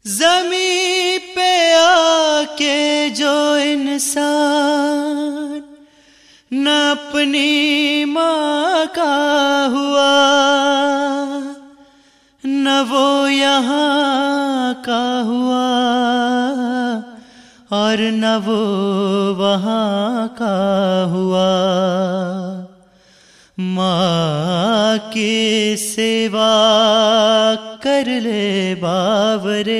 ज़मीं पे आके जो इंसान न अपनी माँ का हुआ, न वो यहाँ का हुआ और न वो वहाँ का हुआ। माँ की सेवा कर ले बावरे,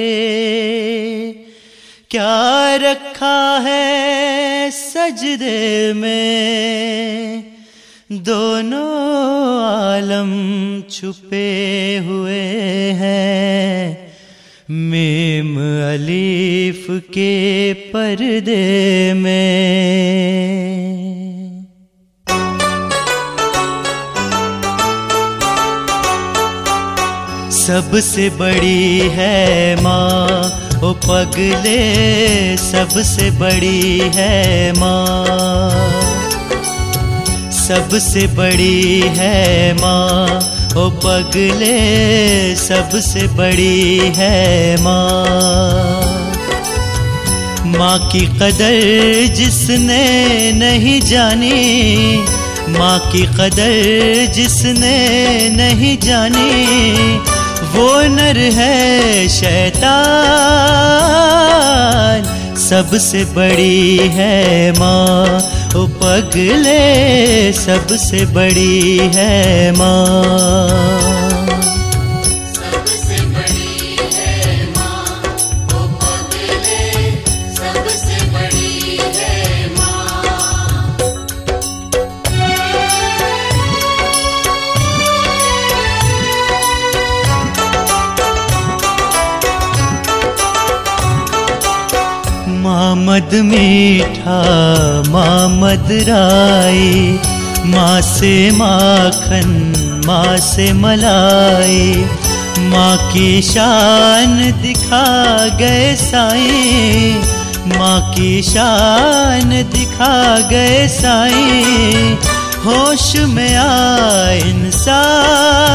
क्या रखा है सजदे में। दोनों आलम छुपे हुए हैं मीम अलीफ के पर्दे में। सबसे बड़ी है माँ ओ पगले, सबसे बड़ी है माँ। सबसे बड़ी है माँ ओ पगले, सबसे बड़ी है माँ। माँ की कदर जिसने नहीं जानी, माँ की कदर जिसने नहीं जानी, वो नर है शैतान। सबसे बड़ी है माँ ओ पगले, सबसे बड़ी है माँ। माँ मद मीठा माँ मदराई, माँ से माखन माँ से मलाई। माँ की शान दिखा गए साईं, माँ की शान दिखा गए साईं। होश में आ इंसान,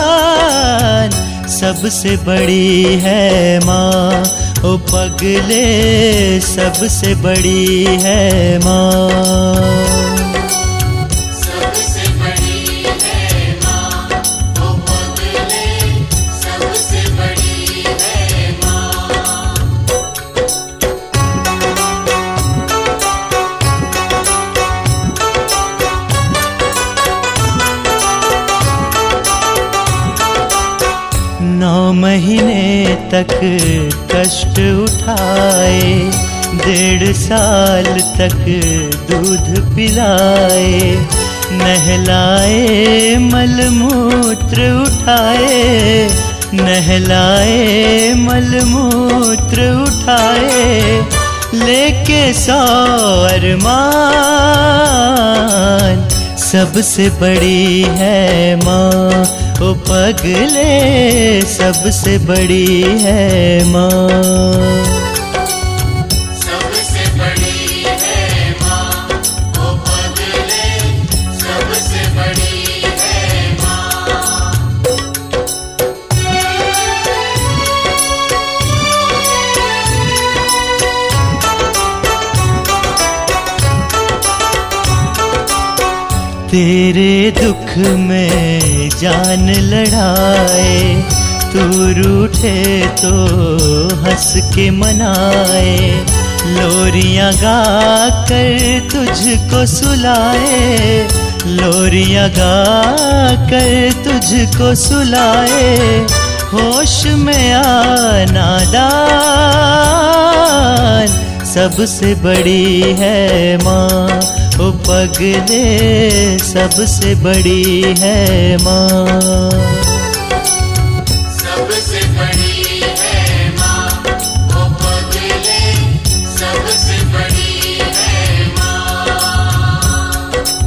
सबसे बड़ी है माँ ओ पगले, सबसे बड़ी है माँ। सबसे बड़ी है माँ ओ पगले, सबसे बड़ी है माँ। नौ महीने तक कष्ट उठाए, 1.5 साल तक दूध पिलाए। नहलाए मलमूत्र उठाए, नहलाए मलमूत्र उठाए। लेके 100 अरमान, सबसे बड़ी है माँ ओ पगले, सबसे बड़ी है माँ। सबसे बड़ी है माँ ओ पगले, सबसे बड़ी है माँ। तेरे दुख में जान लड़ाए, तू रूठे तो हंस के मनाए। लोरियां गा कर तुझको सुलाए, लोरियां गा कर तुझको सुलाए। होश में आ नादान, सबसे बड़ी है माँ ओ पगले, सबसे बड़ी है माँ। सबसे बड़ी है माँ ओ पगले, सबसे बड़ी है माँ।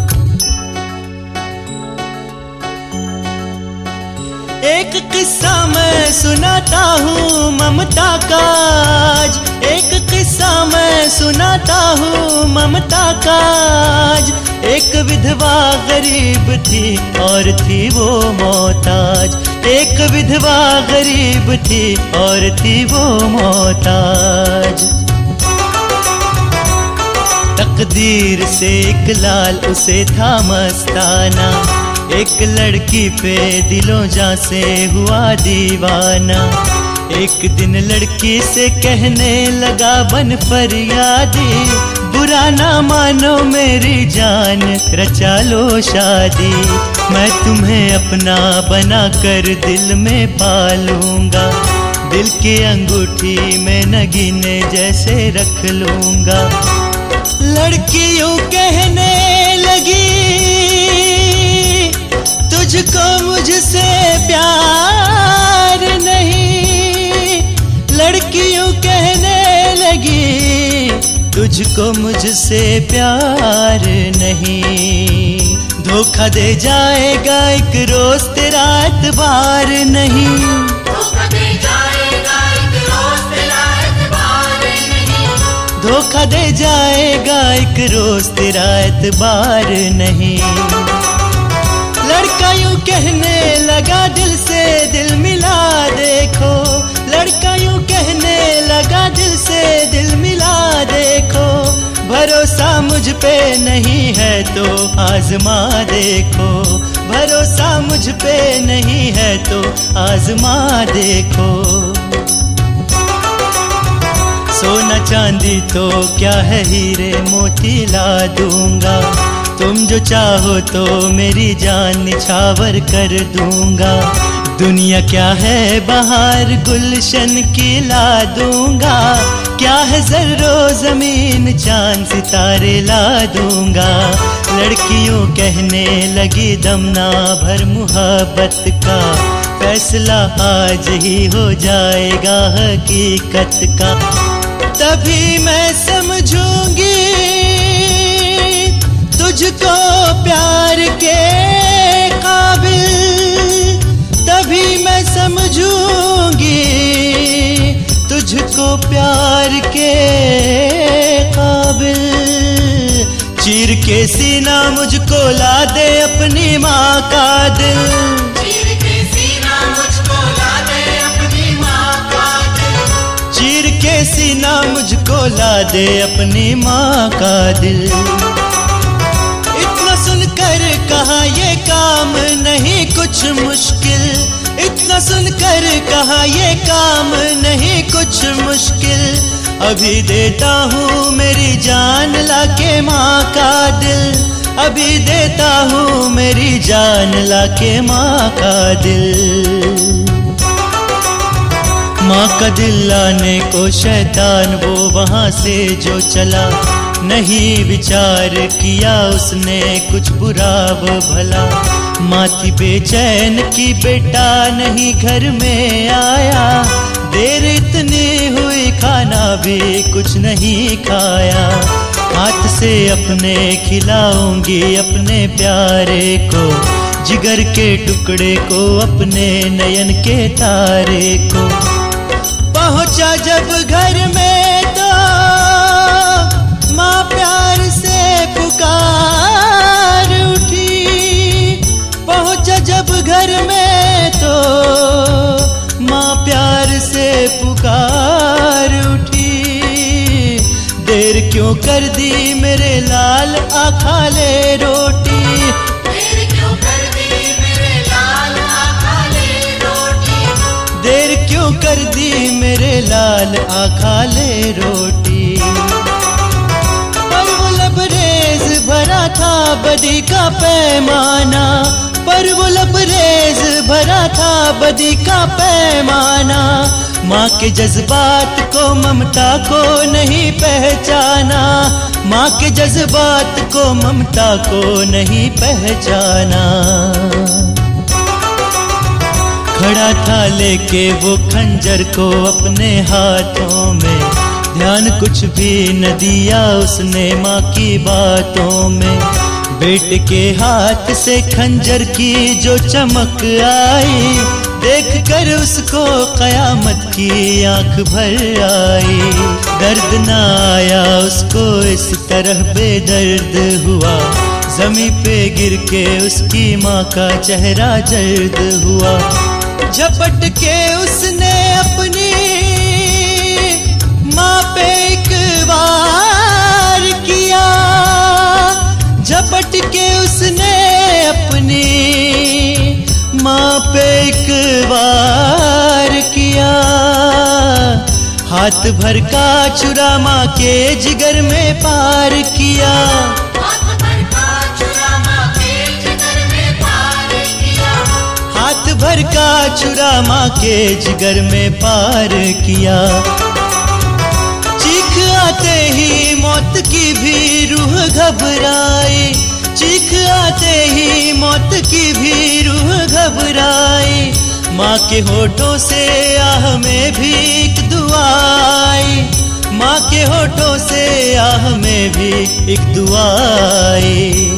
एक किस्सा मैं सुनाता हूँ ममता का आज, एक किस्सा मैं सुनाता हूँ ममता का आज। एक विधवा गरीब थी और थी वो मोहताज, एक विधवा गरीब थी और थी वो मोहताज। तकदीर से एक लाल उसे था मस्ताना, एक लड़की पे दिलों जा से हुआ दीवाना। एक दिन लड़की से कहने लगा बन फरियादी, बुरा ना मानो मेरी जान रचा लो शादी। मैं तुम्हें अपना बना कर दिल में पालूंगा, दिल की अंगूठी में नगीने जैसे रख लूंगा। लड़की यूं कहने लगी, तुझको मुझसे प्यार नहीं। लड़की यूं कहने लगी, तुझको मुझसे प्यार नहीं। धोखा दे जाएगा एक रोज तेरा एतबार नहीं। धोखा दे जाएगा एक रोज तेरा एतबार नहीं। धोखा दे जाएगा एक रोज तेरा एतबार नहीं। लड़का यूं कहने लगा दिल से दिल मिला देखो। लड़का यूं कहने लगा दिल से दिल मिला देखो। भरोसा मुझ पे नहीं है तो आजमा देखो। भरोसा मुझ पे नहीं है तो आजमा देखो। सोना चांदी तो क्या है हीरे मोती ला दूंगा। तुम जो चाहो तो मेरी जान निछावर कर दूंगा। दुनिया क्या है बहार गुलशन की ला दूंगा। क्या है जर्रो जमीन चांद सितारे ला दूंगा। लड़कियों कहने लगी दम ना भर मुहब्बत का, फैसला आज ही हो जाएगा हकीकत का। तभी मैं समझूंगी तुझको प्यार के काबिल। तभी मैं समझूंगी तुझको प्यार के काबिल। चीर के सीना मुझको ला दे अपनी माँ का दिल। चीर के सीना मुझको ला दे अपनी माँ का दिल। चीर के सीना मुझको ला दे अपनी माँ का दिल। इतना सुनकर कहा ये काम नहीं कुछ मुश्किल। इतना सुनकर कहा ये काम नहीं कुछ मुश्किल। अभी देता हूँ मेरी जान लाके माँ का दिल। अभी देता हूँ मेरी जान लाके माँ का दिल। माँ का दिल लाने को शैतान वो वहाँ से जो चला। नहीं विचार किया उसने कुछ बुरा वो भला। माँ थी बेचैन की बेटा नहीं घर में आया। देर इतनी हुई खाना भी कुछ नहीं खाया। हाथ से अपने खिलाऊंगी अपने प्यारे को, जिगर के टुकड़े को अपने नयन के तारे को। पहुंचा जब घर में तो माँ प्यार से पुकार उठी। पहुंचा जब घर में तो माँ प्यार से पुकार उठी। देर क्यों कर दी मेरे लाल आ खा ले रोटी। देर क्यों कर दी मेरे लाल आ खा ले रोटी। देर क्यों कर दी मेरे लाल आ खा ले रोटी। पर वो लबरेज भरा था बदी का पैमाना। पर वो लबरेज भरा था बदी का पैमाना। माँ के जज्बात को ममता को नहीं पहचाना। माँ के जज्बात को ममता को नहीं पहचाना। खड़ा था लेके वो खंजर को अपने हाथों में। ध्यान कुछ भी न दिया उसने माँ की बातों में। बेटे के हाथ से खंजर की जो चमक आई, देख कर उसको कयामत की आंख भर आई। दर्द न आया उसको इस तरह बेदर्द हुआ। जमीन पे गिर के उसकी माँ का चेहरा जर्द हुआ। झपट के उसने अपनी माँ पे एक वार किया, झपट के उसने अपनी माँ पे एक वार किया। हाथ भर का छुरा माँ के जिगर में पार किया, हाथ भर का छुरा माँ के जिगर में पार किया, हाथ भर का छुरा माँ के जिगर में पार किया। चीख आते ही मौत की भी रूह घबराई, चीख आते ही मौत की भी रूह घबराई। माँ के होठों से आह में भी एक दुआ आई, माँ के होठों से आह में भी एक दुआ आई।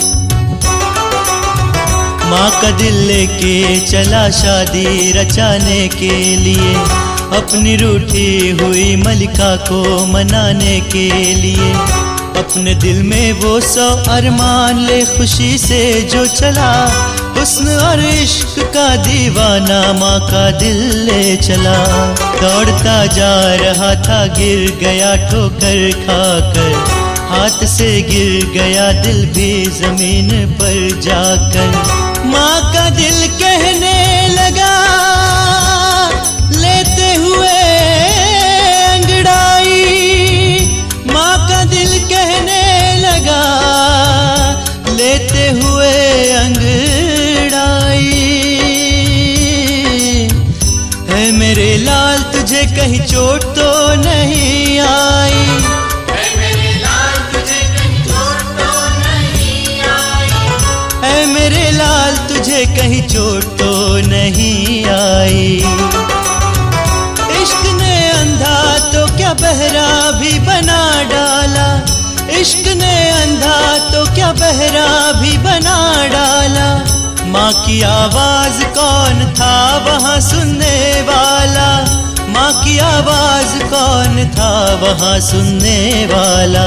माँ का दिल लेके चला शादी रचाने के लिए, अपनी रूठी हुई मलिका को मनाने के लिए। अपने दिल में वो 100 अरमान ले खुशी से जो चला, हुस्न और इश्क का दीवाना माँ का दिल ले चला। दौड़ता जा रहा था गिर गया ठोकर खाकर, हाथ से गिर गया दिल भी जमीन पर जाकर। माँ का दिल कहने लगा लेते हुए अंगड़ाई, माँ का दिल कहने लगा लेते हुए अंगड़ाई। है मेरे लाल तुझे कहीं चोट तो नहीं आई, है मेरे लाल तुझे कहीं चोट तो नहीं आई, है मेरे लाल तुझे कहीं चोट तो नहीं आई। इश्क ने अंधा तो क्या बहरा भी बना डाला, इश्क ने अंधा तो क्या बहरा भी बना डाला। माँ की आवाज कौन था वहाँ सुनने वाला, माँ की आवाज कौन था वहाँ सुनने वाला।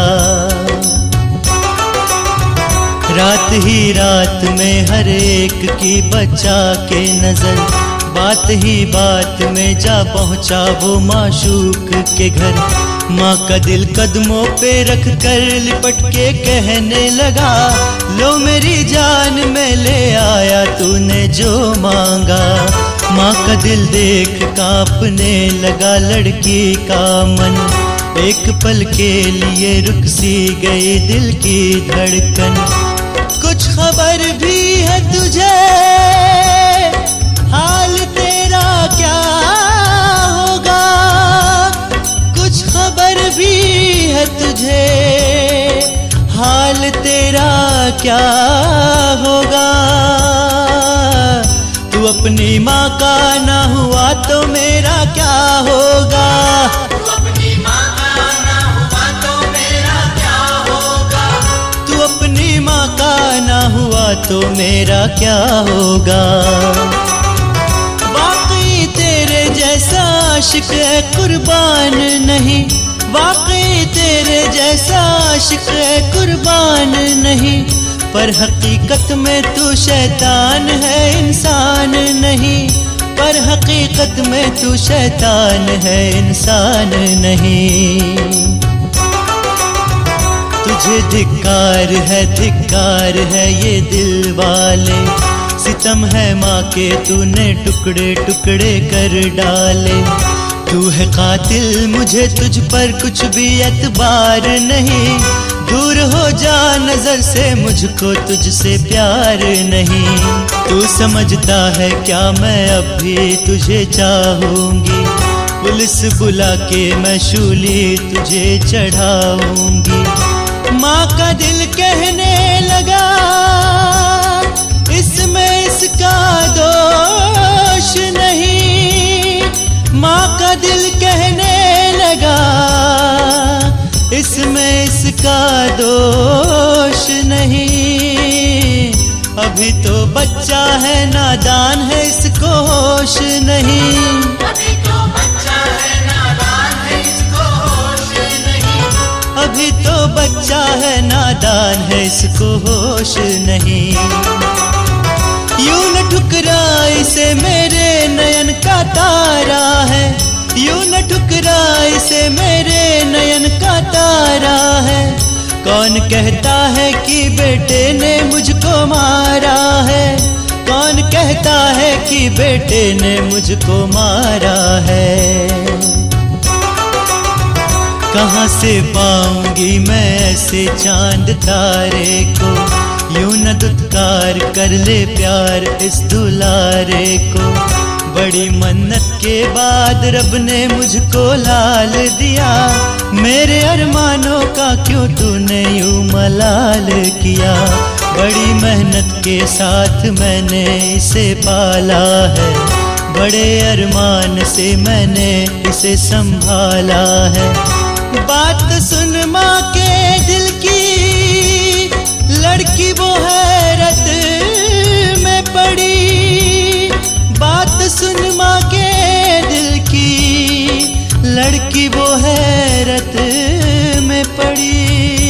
रात ही रात में हर एक की बचा के नजर, बात ही बात में जा पहुंचा वो माशूक के घर। माँ का दिल कदमों पे रख कर लिपट के कहने लगा, लो मेरी जान मैं ले आया तूने जो मांगा। माँ का दिल देख कांपने लगा लड़की का मन, एक पल के लिए रुक सी गई दिल की धड़कन। कुछ खबर भी है तुझे हाल तेरा क्या होगा, कुछ खबर भी है तुझे हाल तेरा क्या होगा। तू अपनी माँ का ना हुआ तो मेरा क्या होगा, तू अपनी माँ का ना हुआ तो मेरा क्या होगा, तू अपनी माँ का ना हुआ तो मेरा क्या होगा। वाकई तेरे जैसा आशिक है कुर्बान नहीं, वाकई तेरे जैसा आशिक है कुर्बान नहीं। पर हकीकत में तू शैतान है इंसान नहीं, पर हकीकत में तू शैतान है इंसान नहीं। तुझे धिक्कार है ये दिल वाले, सितम है माँ के तूने टुकड़े टुकड़े कर डाले। तू है कातिल मुझे तुझ पर कुछ भी एतबार नहीं, दूर हो जा नजर से मुझको तुझसे प्यार नहीं। तू समझता है क्या मैं अब भी तुझे चाहूंगी, पुलिस बुला के मैं शूली तुझे चढ़ाऊंगी। माँ का दिल कहने लगा इसमें इसका दोष नहीं, माँ का दिल कहने लगा इसमें इसका दोष नहीं। अभी तो बच्चा है नादान है इसको होश नहीं, अभी तो बच्चा है नादान है इसको होश नहीं, अभी तो बच्चा है नादान है इसको होश नहीं। यूं न ठुकरा इसे मेरे तारा है, यूं न ठुकरा इसे मेरे नयन का तारा है। कौन कहता है कि बेटे ने मुझको मारा है, कौन कहता है कि बेटे ने मुझको मारा है। कहाँ से पाऊंगी मैं ऐसे चांद तारे को, यूं न दुत्कार कर ले प्यार इस दुलारे को। बड़ी मन्नत के बाद रब ने मुझको लाल दिया, मेरे अरमानों का क्यों तूने यूं मलाल किया। बड़ी मेहनत के साथ मैंने इसे पाला है, बड़े अरमान से मैंने इसे संभाला है। बात सुन माँ के दिल की, लड़की वो हैरत में पड़ी। बात सुन माँ के दिल की, लड़की वो हैरत में पड़ी।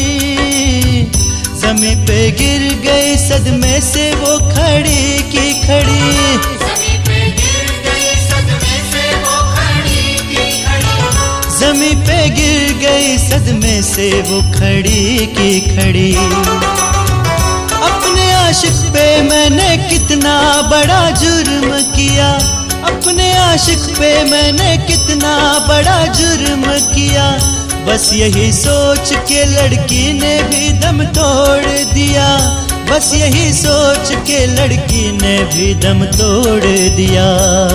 ज़मीं पे गिर गई सदमे से वो खड़ी की खड़ी। ज़मीं पे गिर गई सदमे से वो खड़ी की खड़ी। ज़मीं पे गिर गई सदमे से वो खड़ी की खड़ी। अपने आशिक पे मैंने कितना बड़ा जुर्म किया, अपने आशिक पे मैंने कितना बड़ा जुर्म किया। बस यही सोच के लड़की ने भी दम तोड़ दिया, बस यही सोच के लड़की ने भी दम तोड़ दिया।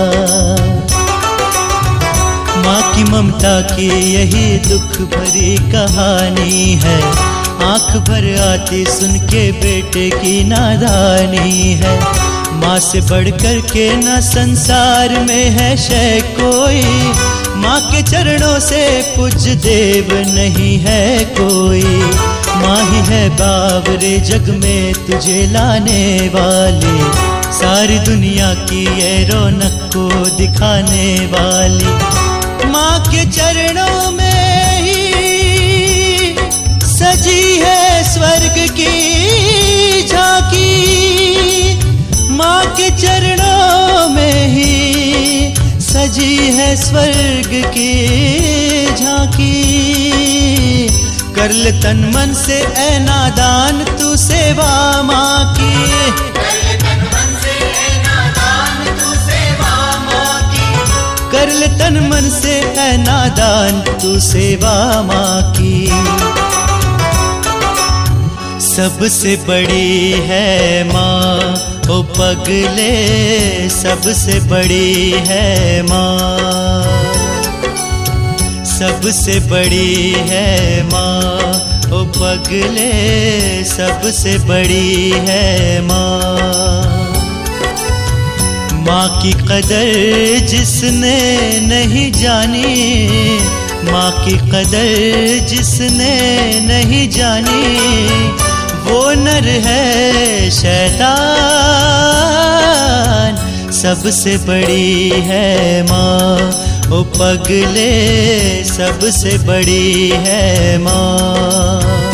माँ की ममता की यही दुख भरी कहानी है, आंख भर आती सुन के बेटे की नादानी है। माँ से बढ़कर के न संसार में है शय कोई, माँ के चरणों से पूज देव नहीं है कोई। माँ ही है बावरे जग में तुझे लाने वाली, सारी दुनिया की ये रौनक को दिखाने वाली। माँ के चरणों में ही सजी है स्वर्ग की झांकी, माँ के चरणों में ही सजी है स्वर्ग की झांकी। कर ले तन मन से ऐ नादान तू सेवा माँ की, कर ले तन मन से ऐ नादान तू सेवा माँ की। कर ले तन मन से ऐ नादान तू सेवा माँ की। सबसे बड़ी है माँ ओ पगले, सबसे बड़ी है माँ, सबसे बड़ी है माँ ओ पगले, सबसे बड़ी है माँ। माँ की कदर जिसने नहीं जानी, माँ की कदर जिसने नहीं जानी, वो नर है शैतान। सबसे बड़ी है माँ ओ पगले, सबसे बड़ी है माँ।